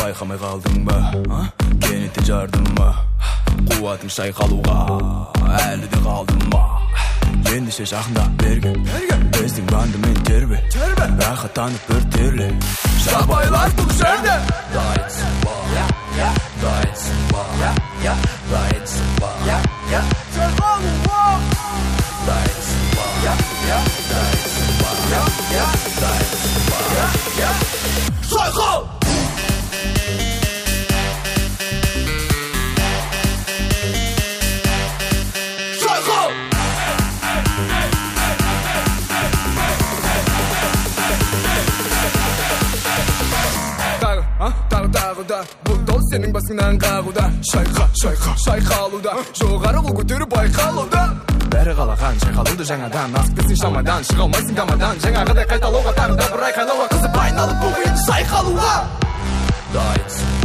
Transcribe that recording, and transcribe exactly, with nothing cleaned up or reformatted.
байқамай қалдың ба, кенеттен жардың ба, қуатың шайқалуға әлі де қалдың ба? Ендеше жақында берген біздің банды мен тербе, рахаттанып бір терле. Жабайлар бұл жерде дайынсың ба, дайынсың ба, дайынсың ба, шайқалуға дайынсың ба, дайынсың ба, дайынсың ба, шайқал! Тағы-тағыда бұл дос сенің басыңнан қағуда. Шайқа, шайқа, шайқалуда, жоғары қол көтеріп байқалуда. Бәрі қалаған шайқалуды жаңадан, асып кетсің шамадан, шыға алмайсың гамадан. Жаңағыдай қайталауға таңда бір айқайлауға қызып айналып бұл енді шайқалуға дайынсың